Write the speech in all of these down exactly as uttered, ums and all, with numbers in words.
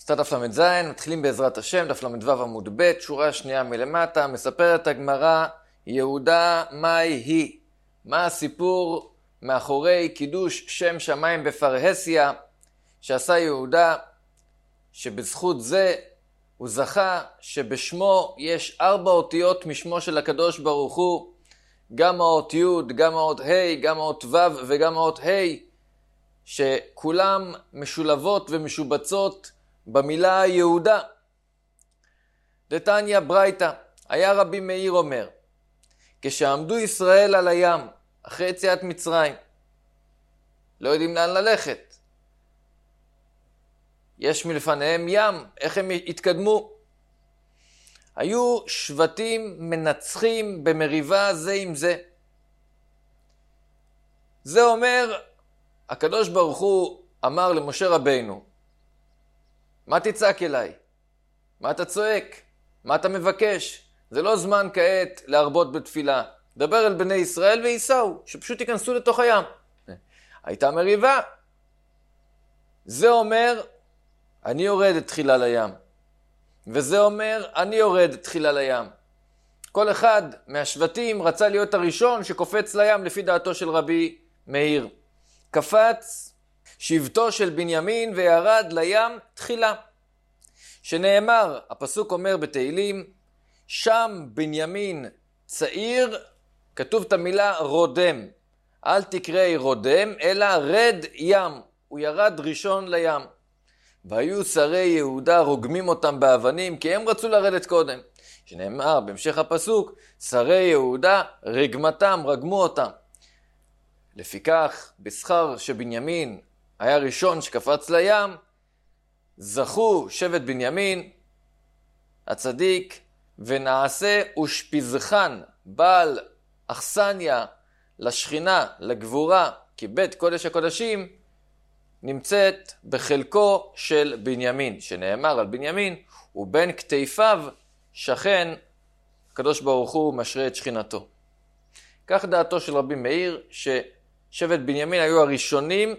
סטת דף למד זין, מתחילים בעזרת השם, דף למד וו עמוד ב', שורה שנייה מלמטה, מספרת הגמרא, יהודה מהי היא? מה הסיפור מאחורי קידוש שם שמיים בפרהסיה, שעשה יהודה, שבזכות זה הוא זכה שבשמו יש ארבע אותיות משמו של הקדוש ברוך הוא, גם האות י', גם האות ה', גם האות ו' וגם האות ה', שכולם משולבות ומשובצות במילה יהודה. דתניא ברייתא, היה רבי מאיר אומר, כשעמדו ישראל על הים, אחרי יציאת מצרים, לא יודעים לאן ללכת. יש מלפניהם ים, איך הם התקדמו? היו שבטים מנצחים במריבה זה עם זה. זה אומר, הקדוש ברוך הוא אמר למשה רבינו, מה תצעק אליי? מה אתה צועק? מה אתה מבקש? זה לא זמן כעת להרבות בתפילה. דבר אל בני ישראל וייסעו, שפשוט ייכנסו לתוך הים. הייתה מריבה. זה אומר, אני יורד תחילה לים. וזה אומר, אני יורד תחילה לים. כל אחד מהשבטים רצה להיות הראשון שקופץ לים לפי דעתו של רבי מאיר. קפץ שבטו של בנימין וירד לים תחילה. שנאמר, הפסוק אומר בתהילים, שם בנימין צעיר, כתוב את המילה רודם. אל תקראי רודם, אלא רד ים. הוא ירד ראשון לים. והיו שרי יהודה רוגמים אותם באבנים, כי הם רצו לרדת קודם. שנאמר בהמשך הפסוק, שרי יהודה רגמתם, רגמו אותם. לפיכך, בשכר שבנימין היה ראשון שקפץ לים, זכו שבט בנימין, הצדיק, ונעשה ושפיזחן, בעל אכסניה לשכינה, לגבורה, כי בית קודש הקודשים נמצאת בחלקו של בנימין, שנאמר על בנימין, ובין כתפיו שכן הקדוש ברוך הוא משרה את שכינתו. כך דעתו של רבי מאיר, ששבט בנימין היו הראשונים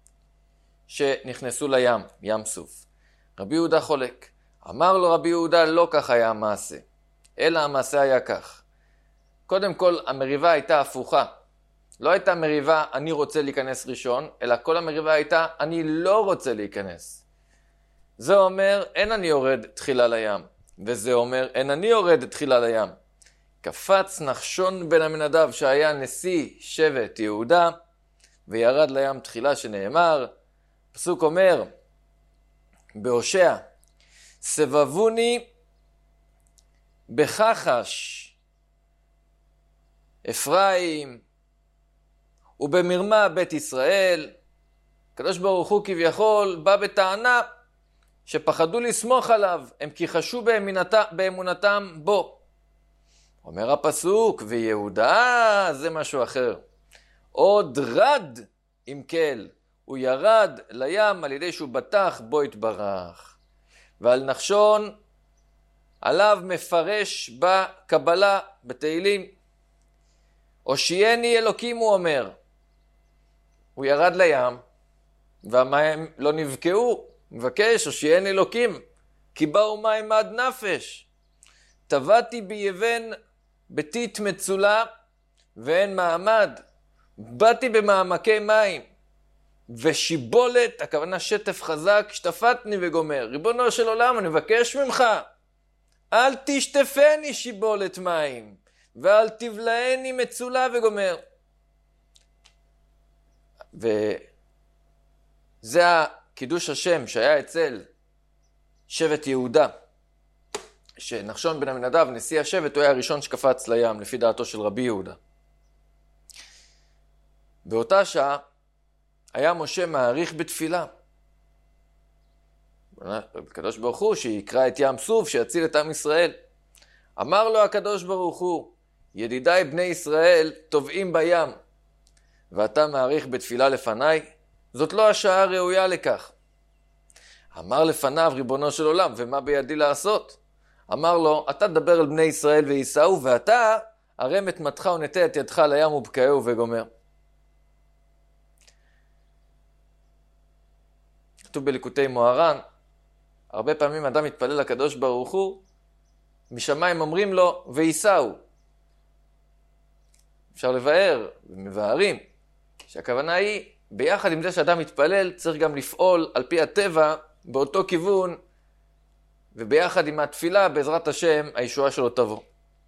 שנכנסו לים, ים סוף. רבי יהודה חולק. אמר לו רבי יהודה, לא כך היה המעשה, אלא המעשה היה כך. קודם כל, המריבה הייתה הפוכה. לא הייתה מריבה, אני רוצה להיכנס ראשון, אלא כל המריבה הייתה, אני לא רוצה להיכנס. זה אומר, אין אני יורד תחילה לים. וזה אומר, אין אני יורד תחילה לים. קפץ נחשון בן עמינדב, שהיה נשיא שבט יהודה, וירד לים תחילה, שנאמר, פסוק אומר, בהושע, סבבוני בחחש, אפרים, ובמרמה בית ישראל. הקדוש ברוך הוא כביכול בא בטענה שפחדו לסמוך עליו, הם כיחשו באמונתם, באמונתם בו. אומר הפסוק, ויהודה זה משהו אחר. עוד רד עם כל, הוא ירד לים על ידי שהוא בטח בו התברך. ועל נחשון עליו מפרש בקבלה, בתהילים. הושיעני אלוקים, הוא אומר. הוא ירד לים, והמים לא נבקעו. מבקש, הושיעני אלוקים, כי באו מים עד נפש. טבעתי ביבן בתית מצולה, ואין מעמד. באתי במעמקי מים. ושיבולת, הכוונה שטף חזק, שטפתני וגומר. ריבונו של עולם, אני מבקש ממך, אל תשטפני שיבולת מים, ואל תבלעני מצולה וגומר. וזה הקידוש השם שהיה אצל שבט יהודה, שנחשון בן עמינדב, נשיא השבט, הוא היה הראשון שקפץ לים, לפי דעתו של רבי יהודה. באותה שעה, היה משה מעריך בתפילה. הקדוש ברוך הוא שיקרא את ים סוף, שיציל את עם ישראל. אמר לו הקדוש ברוך הוא, ידידיי בני ישראל טובעים בים, ואתה מעריך בתפילה לפניי? זאת לא השעה הראויה לכך. אמר לפניו ריבונו של עולם, ומה בידי לעשות? אמר לו, אתה תדבר אל בני ישראל וייסעו, ואתה הרם את מתך ונטה את ידך לים ובקעהו וגומר. כתוב בליקוטי מוהר"ן, הרבה פעמים אדם מתפלל לקדוש ברוך הוא, משמיים אומרים לו, ויסעו. אפשר לבאר, ומבארים, שהכוונה היא, ביחד עם זה שאדם מתפלל, צריך גם לפעול על פי הטבע, באותו כיוון, וביחד עם התפילה, בעזרת השם, הישועה שלו תבוא.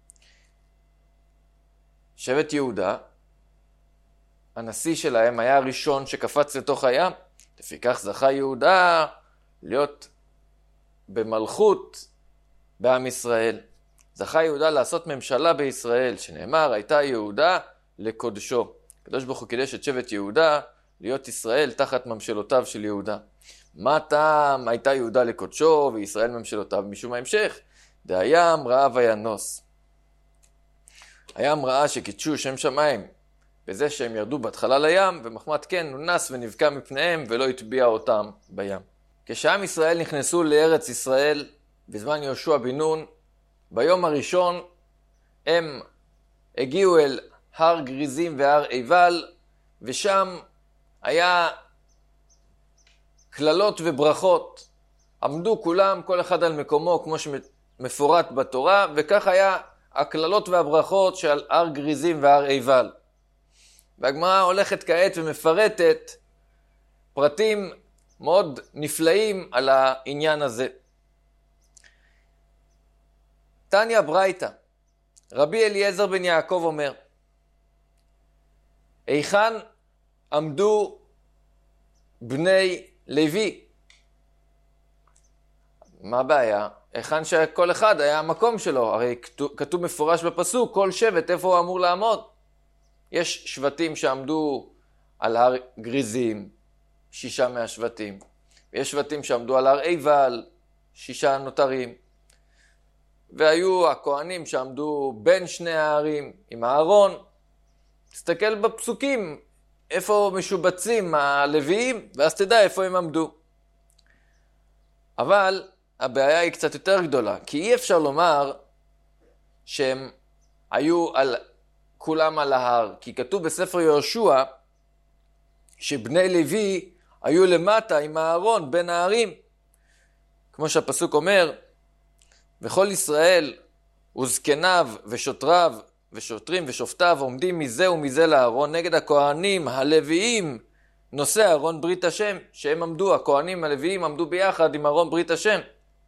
שבט יהודה, הנשיא שלהם היה הראשון שקפץ לתוך הים, לפיכך זכה יהודה להיות במלכות בעם ישראל. זכה יהודה לעשות ממשלה בישראל, שנאמר, הייתה יהודה לקודשו. הקדוש ברוך הוא קידש את שבט יהודה להיות ישראל תחת ממשלותיו של יהודה. מה טעם הייתה יהודה לקודשו וישראל ממשלותיו? משום ההמשך, דהים ראה וינוס. הים ראה שקידשו שם שמיים בזה שהם ירדו בהתחלה לים, ומחמת כן הוא נס ונבקע מפניהם ולא הטביע אותם בים. כשעם ישראל נכנסו לארץ ישראל בזמן יהושע בן נון, ביום הראשון הם הגיעו אל הר גריזים והר עיבל, ושם היה כללות וברכות. עמדו כולם, כל אחד על מקומו, כמו שמפורט בתורה, וכך היה הכללות והברכות של הר גריזים והר עיבל. והגמרא הולכת כעת ומפרטת פרטים מאוד נפלאים על העניין הזה. תניא ברייתא, רבי אליעזר בן יעקב אומר, היכן עמדו בני לוי? מה הבעיה? היכן שכל אחד היה המקום שלו, הרי כתוב מפורש בפסוק, כל שבט איפה הוא אמור לעמוד. יש שבטים שעמדו על הר גריזים, שישה מהשבטים. ויש שבטים שעמדו על הר עיבל, שישה נותרים. והיו הכהנים שעמדו בין שני הערים עם הארון. תסתכל בפסוקים איפה משובצים הלוויים, ואז תדע איפה הם עמדו. אבל הבעיה היא קצת יותר גדולה, כי אי אפשר לומר שהם היו על, כולם על ההר, כי כתוב בספר יהושע שבני לוי היו למטה עם הארון בין הערים. כמו שהפסוק אומר, וכל ישראל וזקניו ושוטריו ושוטרים ושופטיו עומדים מזה ומזה לארון נגד הכהנים הלוויים נושא ארון ברית השם, שהם עמדו, הכהנים הלוויים עמדו ביחד עם ארון ברית השם.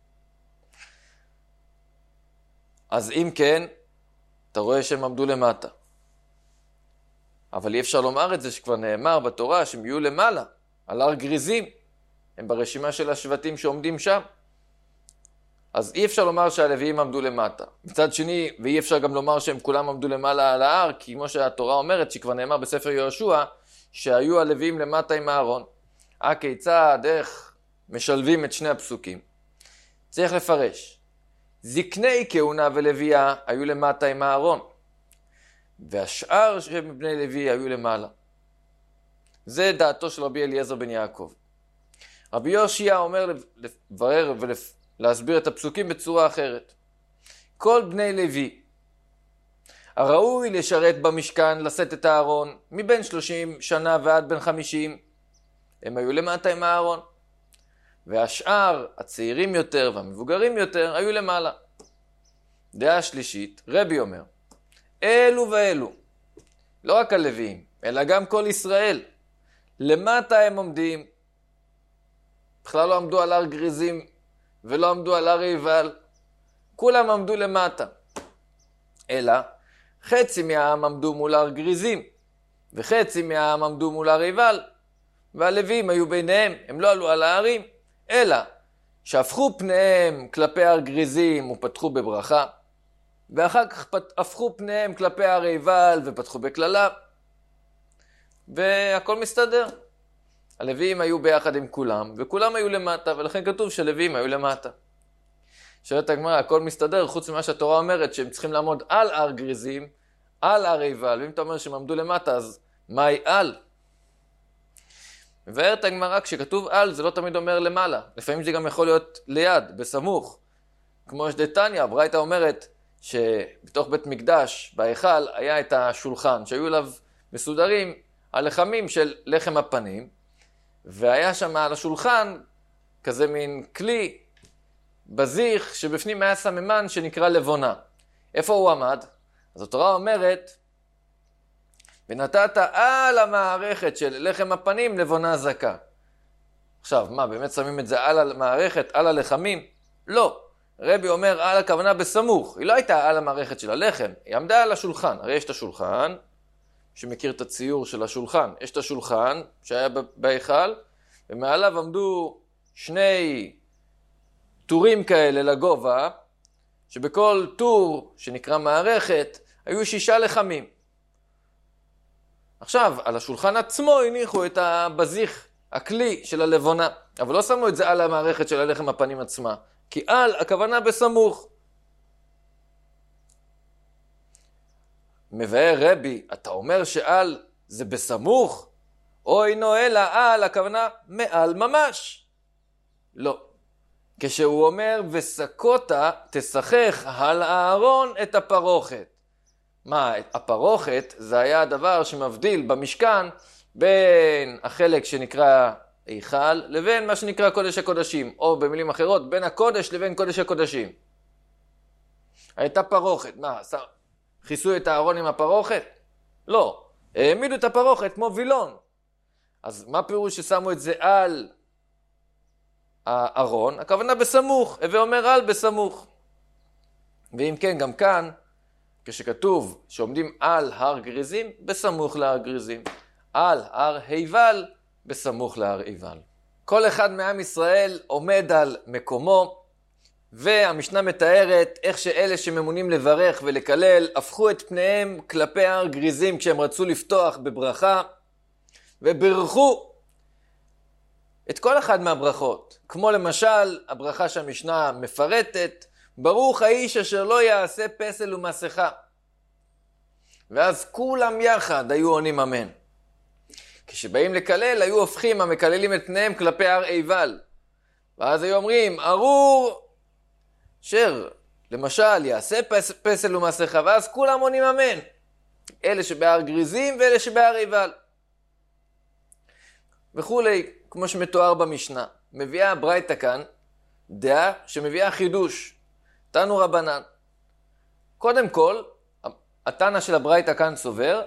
אז אם כן, אתה רואה שהם עמדו למטה. אבל אי אפשר לומר את זה שכבר נאמר בתורה שהם יהיו למעלה, על הר גריזים. הם ברשימה של השבטים שעומדים שם. אז אי אפשר לומר שהלוויים עמדו למטה. מצד שני, ואי אפשר גם לומר שהם כולם עמדו למעלה על ההר, כי כמו שהתורה אומרת, שכבר נאמר בספר יהושע, שהיו הלוויים למטה עם הארון. הכיצד, איך משלבים את שני הפסוקים? צריך לפרש. זקני כהונה ולוויה היו למטה עם הארון, והשאר שבני לוי היו למעלה. זה דעתו של רבי אליעזר בן יעקב. רבי יושיע אומר לברר ולהסביר את הפסוקים בצורה אחרת. כל בני לוי הראוי לשרת במשכן, לשאת את הארון, מבין שלושים שנה ועד בין חמישים, הם היו למטה עם הארון. והשאר, הצעירים יותר והמבוגרים יותר, היו למעלה. דעה שלישית, רבי אומר, אלו ואלו, לא רק הלוויים, אלא גם כל ישראל, למטה הם עומדים, בכלל לא עמדו על הר גריזים ולא עמדו על הר עיבל, כולם עמדו למטה. אלא, חצי מהעם עמדו מול הר גריזים, וחצי מהעם עמדו מול הר עיבל, והלוויים היו ביניהם, הם לא עלו על הערים, אלא שהפכו פניהם כלפי הר גריזים ופתחו בברכה, ואחר כך הפכו פניהם כלפי הר עיבל ופתחו בקללה, והכל מסתדר. הלוויים היו ביחד עם כולם, וכולם היו למטה, ולכן כתוב שהלוויים היו למטה. שואלת הגמרא, הכל מסתדר, חוץ ממה שהתורה אומרת, שהם צריכים לעמוד על הר גריזים, על הר עיבל, ואם אתה אומר שהם עמדו למטה, אז מהי על? מבארת הגמרא, כשכתוב על, זה לא תמיד אומר למעלה. לפעמים זה גם יכול להיות ליד, בסמוך. כמו שדתניא, ברייתא אומרת שבתוך בית מקדש, בהיכל, היה את השולחן, שהיו אליו מסודרים הלחמים של לחם הפנים, והיה שם על השולחן כזה מין כלי בזיך שבפנים היה סממן שנקרא לבונה. איפה הוא עמד? אז התורה אומרת, ונתת על המערכת של לחם הפנים לבונה זכה. עכשיו, מה, באמת שמים את זה על המערכת, על הלחמים? לא. רבי אומר על הכוונה בסמוך. היא לא הייתה על המערכת של הלחם, היא עמדה על השולחן. הרי יש את השולחן, שמכיר את הציור של השולחן. יש את השולחן שהיה בהיכל, ומעליו עמדו שני טורים כאלה לגובה, שבכל טור שנקרא מערכת, היו שישה לחמים. עכשיו, על השולחן עצמו הניחו את הבזיך, הכלי של הלבונה, אבל לא שמו את זה על המערכת של הלחם הפנים עצמה, כי על הכוונה בסמוך. מבאר רבי, אתה אומר שעל זה בסמוך? או אינו אלא על הכוונה מעל ממש? לא. כשהוא אומר וסקותה תשחך על הארון את הפרוכת. מה, הפרוכת זה היה הדבר שמבדיל במשכן בין החלק שנקרא היכל לבין מה שנקרא קודש הקודשים, או במילים אחרות בין הקודש לבין קודש הקודשים. הייתה פרוכת, מה, חיסו את הארון עם הפרוכת? לא, העמידו את הפרוכת כמו וילון. אז מה פירוש ששמו את זה על הארון? הכוונה בסמוך, הווה אומר על בסמוך. ואם כן, גם כאן, כשכתוב שעומדים על הר גריזים, בסמוך להר גריזים. על הר היבל, בסמוך להר היבל. כל אחד מעם ישראל עומד על מקומו, והמשנה מתארת איך שאלה שממונים לברך ולקלל, הפכו את פניהם כלפי הר גריזים כשהם רצו לפתוח בברכה, וברכו את כל אחד מהברכות. כמו למשל, הברכה שהמשנה מפרטת, ברוך האיש אשר לא יעשה פסל ומסכה. ואז כולם יחד היו עונים אמן. כשבאים לקלל, היו הופכים המקללים את פניהם כלפי הר עיבל. ואז היו אומרים, ארור אשר למשל יעשה פס, פסל ומסכה, ואז כולם עונים אמן. אלה שבהר גריזים ואלה שבהר עיבל. וכולי, כמו שמתואר במשנה. מביאה הברייתא כאן דעה שמביאה חידוש. תנו רבנן. קודם כל, התנא של הברייתא כאן סובר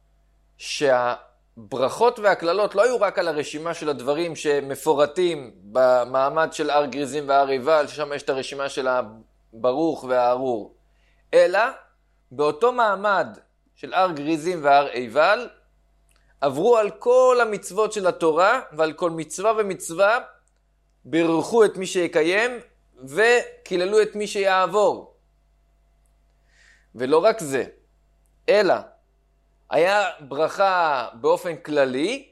שהברכות והכללות לא היו רק על הרשימה של הדברים שמפורטים במעמד של הר גריזים והר עיבל, ששם יש את הרשימה של הברוך והארור, אלא באותו מעמד של הר גריזים והר עיבל, עברו על כל המצוות של התורה, ועל כל מצווה ומצווה, ברכו את מי שיקיים, וקיללו את מי שיעבור. ולא רק זה, אלא היה ברכה באופן כללי,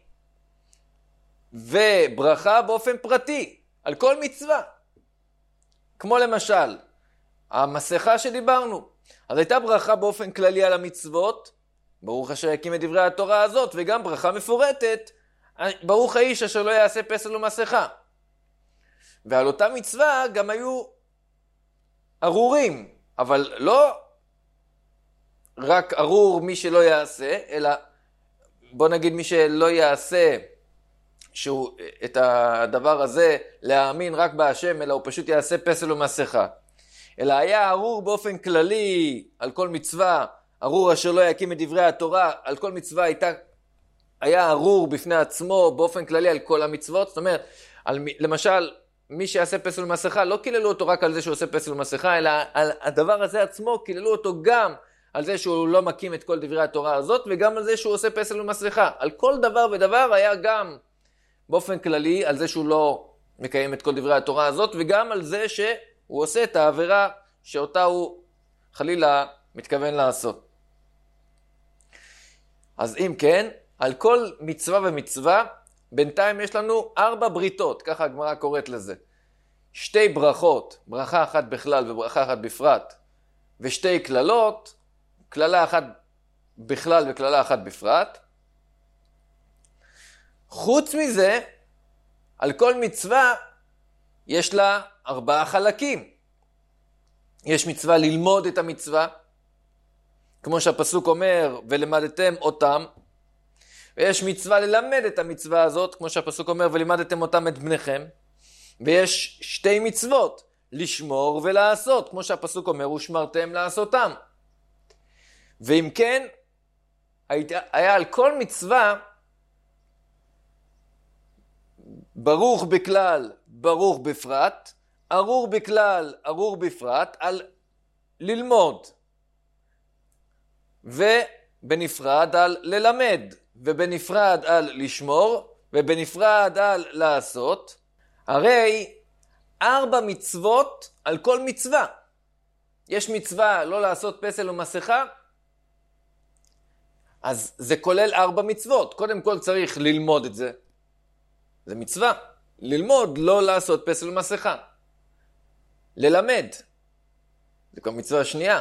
וברכה באופן פרטי, על כל מצווה. כמו למשל, המסכה שדיברנו. אז הייתה ברכה באופן כללי על המצוות, ברוך אשר יקים את דברי התורה הזאת, וגם ברכה מפורטת, ברוך האיש אשר לא יעשה פסל ומסכה. ועל אותה מצווה גם היו ארורים, אבל לא רק ארור מי שלא יעשה, אלא בוא נגיד מי שלא יעשה שהוא, את הדבר הזה להאמין רק בהשם, אלא הוא פשוט יעשה פסל ומסכה. אלא היה ארור באופן כללי על כל מצווה, ארור אשר לא יקים את דברי התורה, על כל מצווה הייתה, היה ארור בפני עצמו באופן כללי על כל המצוות. זאת אומרת, על, למשל, מי שיעשה פסל ומסכה, לא קיללו אותו רק על זה שהוא עושה פסל ומסכה, אלא על הדבר הזה עצמו קיללו אותו גם על זה שהוא לא מקים את כל דברי התורה הזאת, וגם על זה שהוא עושה פסל ומסכה. על כל דבר ודבר היה גם באופן כללי על זה שהוא לא מקיים את כל דברי התורה הזאת, וגם על זה שהוא עושה את העבירה שאותה הוא חלילה מתכוון לעשות. אז אם כן, על כל מצווה ומצווה, בינתיים יש לנו ארבע בריתות, ככה הגמרא קוראת לזה. שתי ברכות, ברכה אחת בכלל וברכה אחת בפרט, ושתי כללות, כללה אחת בכלל וכללה אחת בפרט. חוץ מזה, על כל מצווה יש לה ארבעה חלקים. יש מצווה ללמוד את המצווה, כמו שהפסוק אומר, ולמדתם אותם. ויש מצווה ללמד את המצווה הזאת, כמו שהפסוק אומר, ולימדתם אותם את בניכם. ויש שתי מצוות, לשמור ולעשות, כמו שהפסוק אומר, ושמרתם לעשותם. ואם כן, היה על כל מצווה, ברוך בכלל, ברוך בפרט, ארור בכלל, ארור בפרט, על ללמוד. ובנפרד על ללמד, ובנפרד על לשמור, ובנפרד על לעשות. הרי ארבע מצוות על כל מצווה. יש מצווה לא לעשות פסל ומסכה, אז זה כולל ארבע מצוות. קודם כל צריך ללמוד את זה. זה מצווה. ללמוד לא לעשות פסל ומסכה. ללמד. זה כבר מצווה שנייה.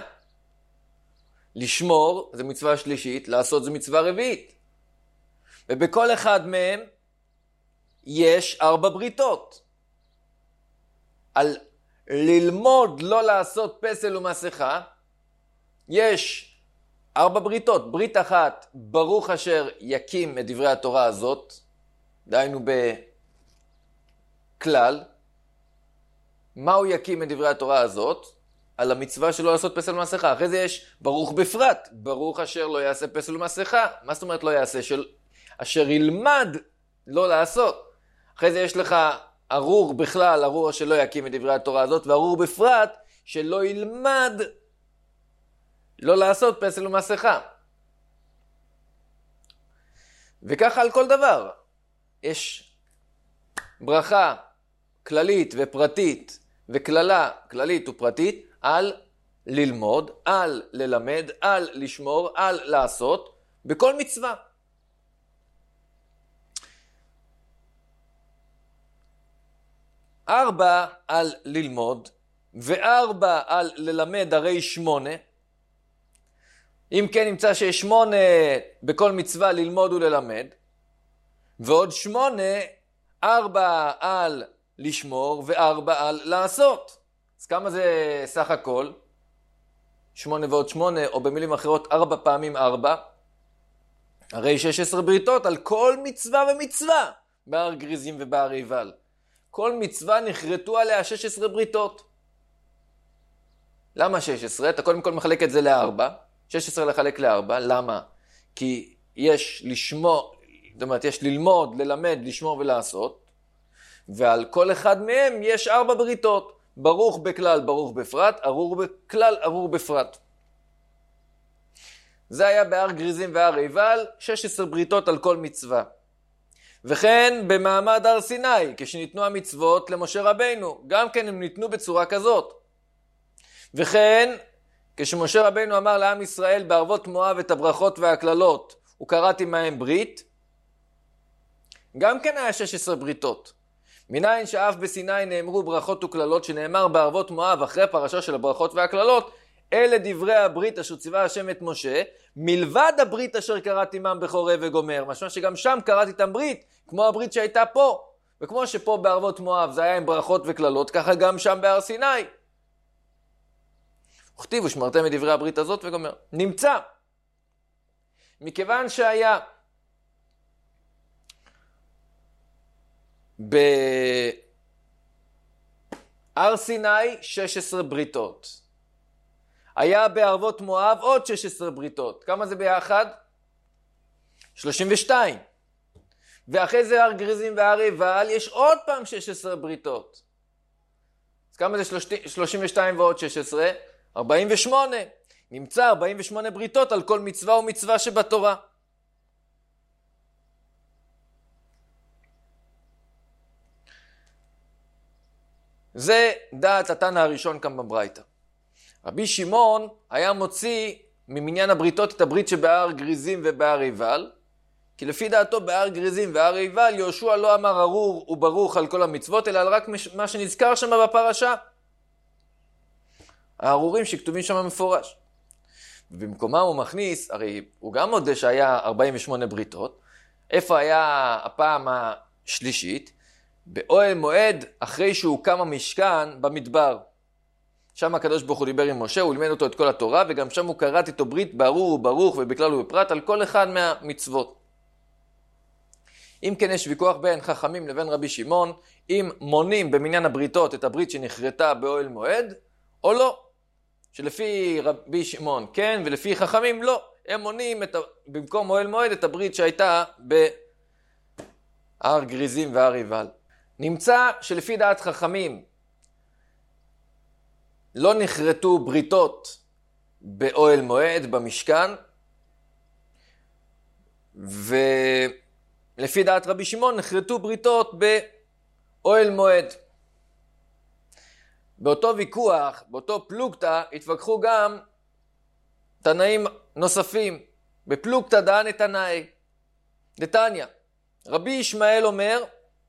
לשמור זה מצווה שלישית, לעשות זה מצווה רביעית. ובכל אחד מהם יש ארבע בריתות. על ללמוד לא לעשות פסל ומסכה, יש ארבע בריתות. ברית אחת, ברוך אשר יקים את דברי התורה הזאת, דהיינו בכלל. מה הוא יקים את דברי התורה הזאת? על המצווה שלא לעשות פסל ומסכה. אחרי זה יש ברוך בפרט, ברוך אשר לא יעשה פסל ומסכה. מה זאת אומרת לא יעשה? של... אשר ילמד לא לעשות. אחרי זה יש לך ארור בכלל, ארור שלא יקים את דברי התורה הזאת, וארור בפרט שלא ילמד לא לעשות פסל ומסכה. וככה על כל דבר. יש ברכה כללית ופרטית, וכללה כללית ופרטית, על ללמוד, על ללמד, על לשמור, על לעשות, בכל מצווה. ארבע על ללמוד, וארבע על ללמד, הרי שמונה. אם כן נמצא שיש שמונה בכל מצווה ללמוד וללמד, ועוד שמונה, ארבע על לשמור, וארבע על לעשות. אז כמה זה סך הכל? שמונה ועוד שמונה, או במילים אחרות, ארבע פעמים ארבע. הרי שש עשרה בריתות על כל מצווה ומצווה, בהר גריזים ובהר עיבל. כל מצווה נחרטו עליה שש עשרה בריתות. למה שש עשרה? אתה קודם כל מחלק את זה לארבע. שש עשרה לחלק לארבע. למה? כי יש לשמור, זאת אומרת, יש ללמוד, ללמד, לשמור ולעשות. ועל כל אחד מהם יש ארבע בריתות. ברוך בכלל, ברוך בפרט, ארור בכלל, ארור בפרט. זה היה בהר גריזים והר עיבל, שש עשרה בריתות על כל מצווה. וכן במעמד הר סיני, כשניתנו המצוות למשה רבינו, גם כן הם ניתנו בצורה כזאת. וכן, כשמשה רבינו אמר לעם ישראל בערבות מואב את הברכות והכללות, הוא קראתי מהם ברית, גם כן היה שש עשרה בריתות. מניין שאף בסיני נאמרו ברכות וכללות, שנאמר בערבות מואב אחרי פרשה של הברכות והכללות, אלה דברי הברית אשר ציווה השם את משה, מלבד הברית אשר קראתי עמם בחורב וגומר. משמע שגם שם קראתי איתם ברית, כמו הברית שהייתה פה. וכמו שפה בערבות מואב זה היה עם ברכות וכללות, ככה גם שם בהר סיני. וכתיבו שמרתם את דברי הברית הזאת וגומר. נמצא. מכיוון שהיה בהר סיני שש עשרה בריתות. היה בערבות מואב עוד שש עשרה בריתות. כמה זה ביחד? שלושים ושתיים. ואחרי זה הר גריזים והר עיבל יש עוד פעם שש עשרה בריתות. אז כמה זה שלושים ושתיים ועוד שש עשרה? ארבעים ושמונה. נמצא ארבעים ושמונה בריתות על כל מצווה ומצווה שבתורה. זה דעת התנא הראשון כאן בברייתא. רבי שמעון היה מוציא ממניין הבריתות את הברית שבהר גריזים ובהר עיבל, כי לפי דעתו בהר גריזים והר עיבל יהושע לא אמר ארור וברוך על כל המצוות, אלא על רק מה שנזכר שם בפרשה. הארורים שכתובים שם מפורש. ובמקומם הוא מכניס, הרי הוא גם מודה שהיה ארבעים ושמונה בריתות, איפה היה הפעם השלישית? באוהל מועד אחרי שהוקם המשכן במדבר. שם הקדוש ברוך הוא דיבר עם משה, הוא לימד אותו את כל התורה, וגם שם הוא קראת איתו ברית בארור וברוך ובכלל ובפרט על כל אחד מהמצוות. אם כן יש ויכוח בין חכמים לבין רבי שמעון, אם מונים במניין הבריתות את הברית שנחרטה באוהל מועד, או לא. שלפי רבי שמעון כן, ולפי חכמים לא. הם מונים את, במקום אוהל מועד את הברית שהייתה בהר גריזים והר עיבל. נמצא שלפי דעת חכמים לא נחרטו בריתות באוהל מועד, במשכן, ולפי דעת רבי שמעון נחרטו בריתות באוהל מועד. באותו ויכוח, באותו פלוגתא, התווכחו גם תנאים נוספים. בפלוגתא דן תנאי. דתניא, רבי ישמעאל אומר,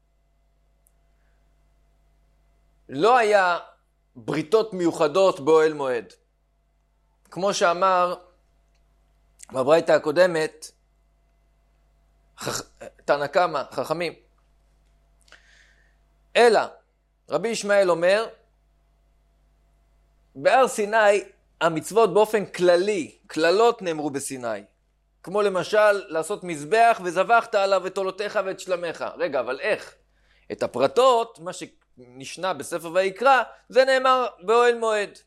לא היה בריתות מיוחדות באוהל מועד. כמו שאמר בברייתא הקודמת, חכ... תנא קמא, חכמים. אלא, רבי ישמעאל אומר, בהר סיני המצוות באופן כללי, כללות נאמרו בסיני. כמו למשל לעשות מזבח וזבחת עליו את עולותיך ואת שלמך. רגע, אבל איך? את הפרטות, מה שנשנה בספר ויקרא, זה נאמר באוהל מועד.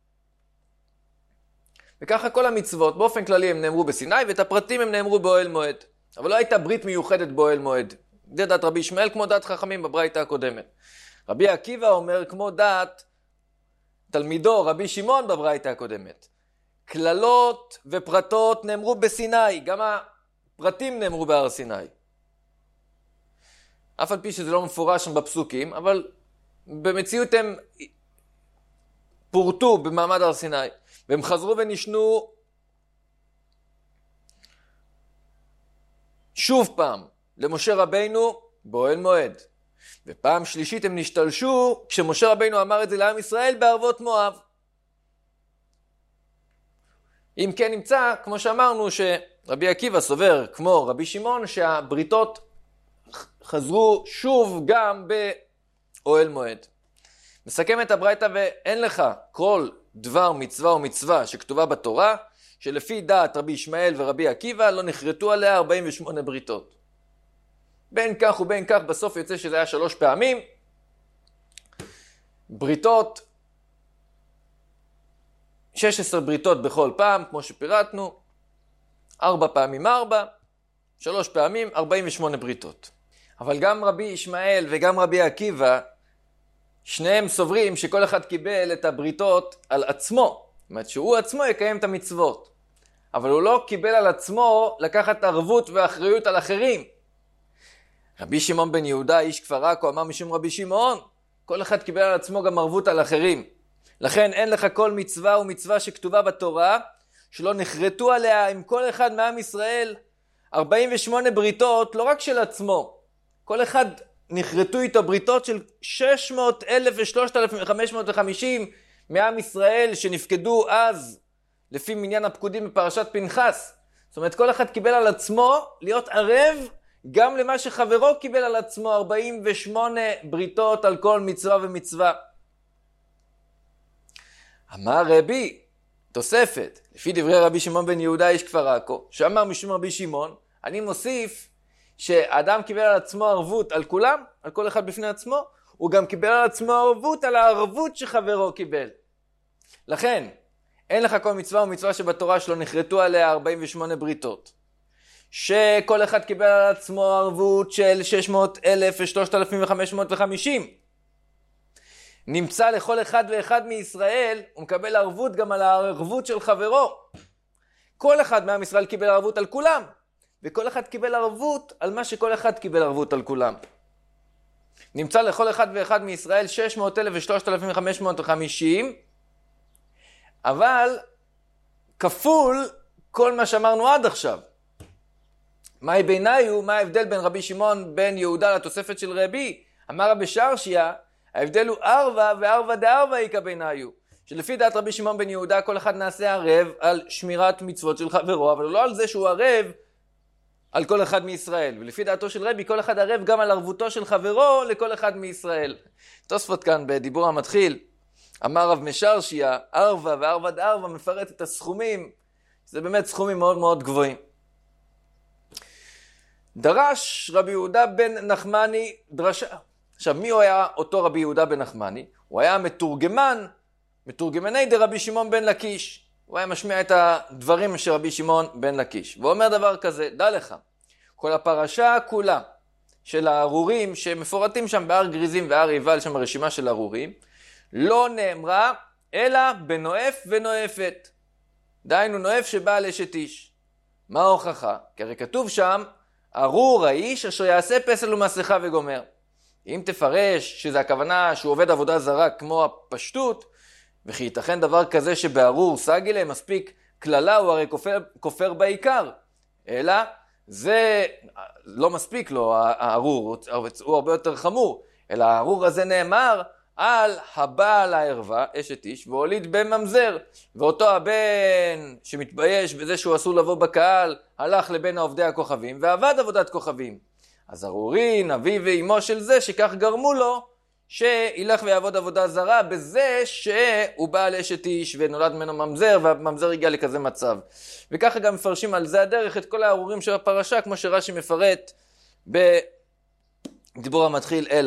וככה כל המצוות, באופן כללי הם נאמרו בסיני, ואת הפרטים הם נאמרו באוהל מועד. אבל לא הייתה ברית מיוחדת באוהל מועד. זה דעת רבי ישמעאל כמו דעת חכמים בברייתא הקודמת. רבי עקיבא אומר כמו דעת תלמידו רבי שמעון בברייתא הקודמת. כללות ופרטות נאמרו בסיני, גם הפרטים נאמרו בהר סיני. אף על פי שזה לא מפורש שם בפסוקים, אבל במציאות הם פורטו במעמד הר סיני. והם חזרו ונשנו שוב פעם למשה רבינו באוהל מועד. ופעם שלישית הם נשתלשו כשמשה רבינו אמר את זה לעם ישראל בערבות מואב. אם כן נמצא, כמו שאמרנו, שרבי עקיבא סובר כמו רבי שמעון שהבריתות חזרו שוב גם באוהל מועד. מסכם את הברייתא, ואין לך כל דבר מצווה ומצווה שכתובה בתורה, שלפי דעת רבי ישמעאל ורבי עקיבא לא נחרטו עליה ארבעים ושמונה בריתות. בין כך ובין כך בסוף יוצא שזה היה שלוש פעמים. בריתות, שש עשרה בריתות בכל פעם, כמו שפירטנו, ארבע פעמים ארבע, שלוש פעמים, ארבעים ושמונה בריתות. אבל גם רבי ישמעאל וגם רבי עקיבא, שניהם סוברים שכל אחד קיבל את הבריתות על עצמו. זאת אומרת שהוא עצמו יקיים את המצוות. אבל הוא לא קיבל על עצמו לקחת ערבות ואחריות על אחרים. רבי שמעון בן יהודה, איש כפר עכו, אמר משום רבי שמעון, כל אחד קיבל על עצמו גם ערבות על אחרים. לכן אין לך כל מצווה ומצווה שכתובה בתורה, שלא נחרטו עליה עם כל אחד מעם ישראל ארבעים ושמונה בריתות, לא רק של עצמו. כל אחד נחרטו איתו בריתות של שש מאות אלף ו-שלושת אלפים וחמש מאות וחמישים מעם ישראל שנפקדו אז לפי מניין הפקודים בפרשת פנחס. זאת אומרת, כל אחד קיבל על עצמו להיות ערב גם למה שחברו קיבל על עצמו, ארבעים ושמונה בריתות על כל מצווה ומצווה. אמר רבי, תוספת, לפי דברי רבי שמעון בן יהודה איש כפר עכו, שאמר משום רבי שמעון, אני מוסיף שהאדם קיבל על עצמו ערבות על כולם, על כל אחד בפני עצמו, הוא גם קיבל על עצמו ערבות על הערבות שחברו קיבל. לכן, אין לך כל מצווה ומצווה שבתורה שלו נחרטו עליה ארבעים ושמונה בריתות. שכל אחד קיבל על עצמו ערבות של שש מאות אלף ו-שלושת אלפים וחמש מאות וחמישים. נמצא לכל אחד ואחד מישראל, הוא מקבל ערבות גם על הערבות של חברו. כל אחד מעם ישראל קיבל ערבות על כולם, וכל אחד קיבל ערבות על מה שכל אחד קיבל ערבות על כולם. נמצא לכל אחד ואחד מישראל שש מאות אלף ו-שלושת אלפים וחמש מאות וחמישים, אבל כפול כל מה שאמרנו עד עכשיו. מהי ביניו, מה ההבדל בין רבי שמעון בן יהודה לתוספת של רבי? אמר רבי שרשיה, ההבדל הוא ארבע וארבע דארבע איקא ביניו. שלפי דעת רבי שמעון בן יהודה כל אחד נעשה ערב על שמירת מצוות של חברו, אבל לא על זה שהוא ערב על כל אחד מישראל. ולפי דעתו של רבי כל אחד ערב גם על ערבותו של חברו לכל אחד מישראל. תוספות כאן בדיבור המתחיל, אמר רב משרשיה, ארבע וארבע דארבע מפרט את הסכומים. זה באמת סכומים מאוד מאוד גבוהים. דרש רבי יהודה בן נחמני דרשה. עכשיו, מי הוא היה אותו רבי יהודה בן נחמני? הוא היה מתורגמן, מתורגמני דרבי שמעון בן לקיש. הוא היה משמיע את הדברים של רבי שמעון בן לקיש. והוא אומר דבר כזה, דע לך, כל הפרשה כולה של הארורים שמפורטים שם בהר גריזים והר עיבל, שם הרשימה של הארורים, לא נאמרה אלא בנואף ונואפת. דהיינו נואף שבא על אשת איש. מה ההוכחה? כי הרי כתוב שם, ארור האיש אשר יעשה פסל ומסכה וגומר. אם תפרש שזה הכוונה שהוא עובד עבודה זרה כמו הפשטות, וכי ייתכן דבר כזה שבארור סגי להם מספיק כללה, הוא הרי כופר, כופר בעיקר. אלא זה לא מספיק לו, הארור, הוא הרבה יותר חמור. אלא הארור הזה נאמר על הבעל הערווה, אשת איש, והוליד בן ממזר. ואותו הבן שמתבייש בזה שהוא אסור לבוא בקהל, הלך לבין עובדי הכוכבים ועבד עבודת כוכבים. אז ארורין, אבי ואימו של זה, שכך גרמו לו שילך ויעבוד עבודה זרה בזה שהוא בא לאשת איש ונולד ממנו ממזר, והממזר הגיע לכזה מצב. וככה גם מפרשים על זה הדרך את כל הארורים של הפרשה, כמו שרש"י מפרט בדיבור המתחיל אלא.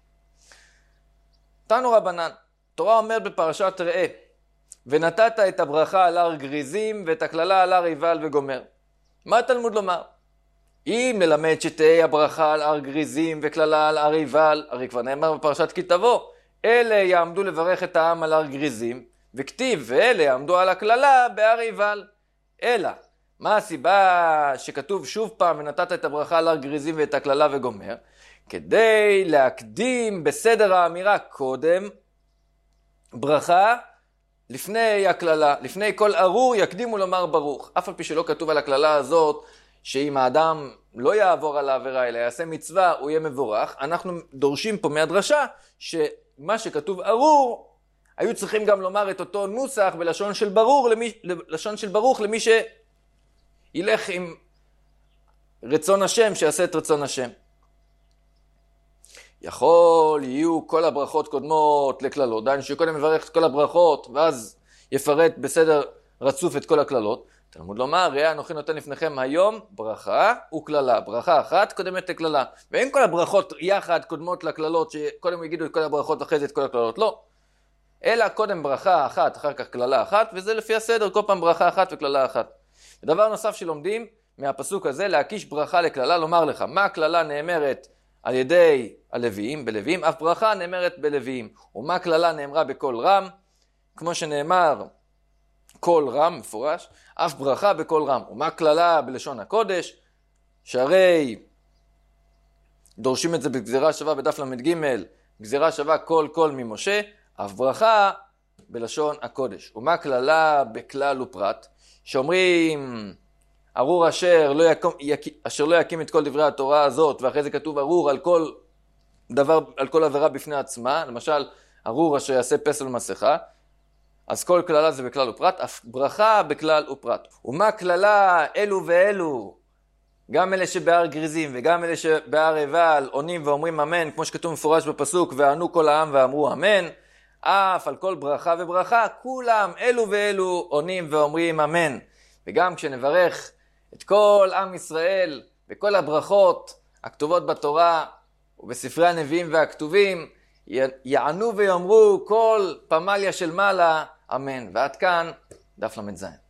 תנו רבנן, תורה אומרת בפרשת ראה, ונתת את הברכה על הר גריזים ואת הכללה על הר עיבל וגומר. מה התלמוד לומר? אם נלמד שתהיה הברכה על הר גריזים וכללה על הר עיבל, הרי כבר נאמר בפרשת כי תבוא, אלה יעמדו לברך את העם על הר גריזים, וכתיב ואלה יעמדו על הכללה בהר עיבל. אלא, מה הסיבה שכתוב שוב פעם ונתת את הברכה על הר גריזים ואת הכללה וגומר? כדי להקדים בסדר האמירה קודם ברכה לפני הכללה, לפני כל ארור יקדימו לומר ברוך. אף על פי שלא כתוב על הכללה הזאת שאם האדם לא יעבור על העבירה אלא יעשה מצווה הוא יהיה מבורך, אנחנו דורשים פה מהדרשה שמה שכתוב ארור היו צריכים גם לומר את אותו נוסח בלשון של ברור למי, לשון של ברוך למי שילך עם רצון השם, שיעשה את רצון השם. יכול יהיו כל הברכות קודמות לכללות, דהיינו שקודם מברך את כל הברכות ואז יפרט בסדר רצוף את כל הכללות. תלמוד לומר, ראה אנוכי נותן לפניכם היום ברכה וכללה, ברכה אחת קודמת לכללה. ואין כל הברכות יחד קודמות לכללות, שקודם יגידו את כל הברכות אחרי זה את כל הכללות, לא. אלא קודם ברכה אחת, אחר כך כללה אחת, וזה לפי הסדר, כל פעם ברכה אחת וכללה אחת. ודבר נוסף שלומדים מהפסוק הזה, להקיש ברכה לכללה, לומר לך, מה הכללה נאמרת על ידי הלוויים, בלוויים, אף ברכה נאמרת בלוויים. ומה הכללה נאמרה בקול רם, כמו שנאמר, קול רם מפורש, אף ברכה בקול רם. ומה כללה בלשון הקודש, שהרי דורשים את זה בגזירה שווה בדף למד ג', גזירה שווה קול קול ממשה, אף ברכה בלשון הקודש. ומה כללה בכלל ופרט, שאומרים ארור אשר לא יקים, אשר לא יקים את כל דברי התורה הזאת, ואחרי זה כתוב ארור על כל דבר, על כל עבירה בפני עצמה, למשל ארור אשר יעשה פסל ומסכה, אז כל כללה זה בכלל ופרט, אף ברכה בכלל ופרט. ומה כללה אלו ואלו, גם אלה שבהר גריזים וגם אלה שבהר עיבל עונים ואומרים אמן, כמו שכתוב מפורש בפסוק, וענו כל העם ואמרו אמן, אף על כל ברכה וברכה, כולם אלו ואלו עונים ואומרים אמן. וגם כשנברך את כל עם ישראל וכל הברכות הכתובות בתורה ובספרי הנביאים והכתובים, יענו ויאמרו כל פמליה של מעלה, אמן. ועד כאן דף למד זין.